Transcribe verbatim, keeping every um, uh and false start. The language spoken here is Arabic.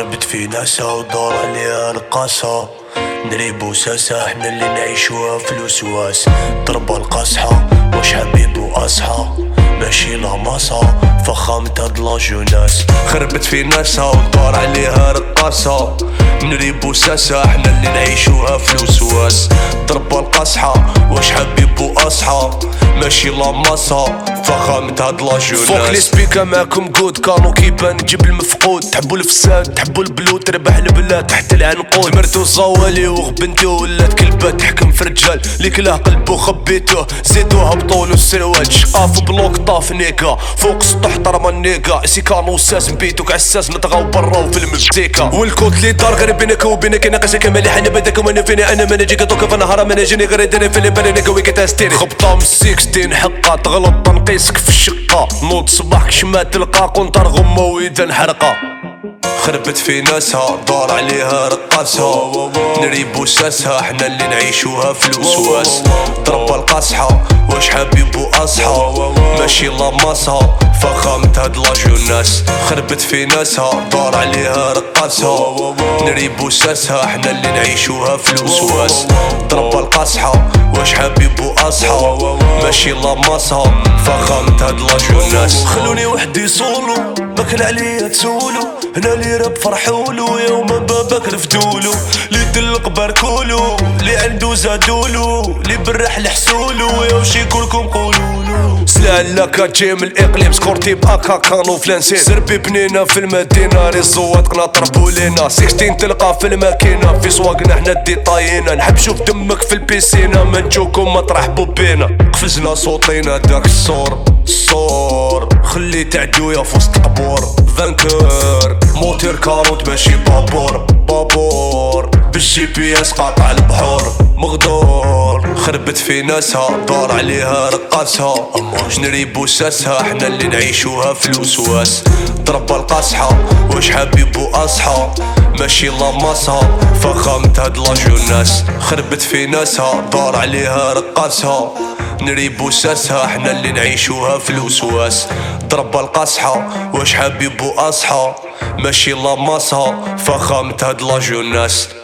خربت في ناسها ودار عليها رقاصة. نريبو ساسة حنا اللي نعيشوها في الوسواس. ضربة القصحة واش حبيب واصحى ماشي لاماسة فخامة هاد لاجوناس. خربت في ناسها ودار عليها رقاصة. نريبو ساسة حنا اللي نعيشوها في الوسواس. ضربة القصحة واش حبيب واصحى ماشي لاماسة فخامة هاد لاجوناس. فوق لي سبيكا معاكم جود كانو كيبان جيب المفقود. تحبو الفساد تحبو البلود تربح البلاد تحت العنقود. مرتو الزوالي وغبنتو ولات كلبة تحكم في رجال اللي كلاه قلبو خبيتوه زيدو هبطولو السروال. شقاف بلوك طاف نيكا فوق سطح طرما النيكا. سي كانو ساس بيتوك عساس نطغاو برا وفيلم بتيكا. والكوت لي دار غير بينك وبينك ناقصك مليح انا بدك وانا فيني انا ما نجيك دوكا في نهار ما نجيني غير داري في بالي نقوي كتاستيري. خبطه من السيكستين حقه تغلط تنقيسك في الشقه. نوض صباحك شما تلقى قنطر غمه ويدان حرقه. خربت في ناسها دار عليها رقاصها. نريبو ساسها حنا اللي نعيشوها في الوسواس. ضربة القصحة واش حبيب واصحى ماشي لاماسة فخامة هاد لاجوناس. خربت في ناسها دار عليها رقاصها. نريبو ساسها حنا اللي نعيشوها في الوسواس. ضربة القصحة واش حبيب واصحى ماشي لاماسة فخامة هاد لاجوناس. خلوني وحدي صولو ماكن عليا تسولو. هنا لي راب فرحولو يوما باباك رفدولو. لي دلق باركولو لي عندو زادولو لي بالرحل حسولو يوشي كلكم قولولو. سلالا كاتجي من الاقليم سكورتي باكا كانو فلانسين. سربي بنينا في المدينة ري الزوات قنا طربو لينا. سيكستين تلقى في الماكينة في سواقنا حنا ديطاينا. نحب شوف دمك في البيسينة ما نجوكم ما ترحبوا بينا. قفزنا صوتينا داك الصور الصور خلي تعدويا في وسط الطابور. فانكور موتير كاروت ماشي بابور بابور بالجي بي اس قاطع البحور مغدور. خربت في ناسها دار عليها رقاصها. نريبو ساسها حنا اللي نعيشوها في الوسواس. ضربة القصحة واش حبيب واصحى ماشي لاماسة فخامة هاد لاجوناس. خربت في ناسها دار عليها رقاصها. نريبو ساسها حنا اللي نعيشوها في الوسواس. ضربة القصحة واش حبيب واصحى ماشي لاماسة فخامة هاد لاجوناس.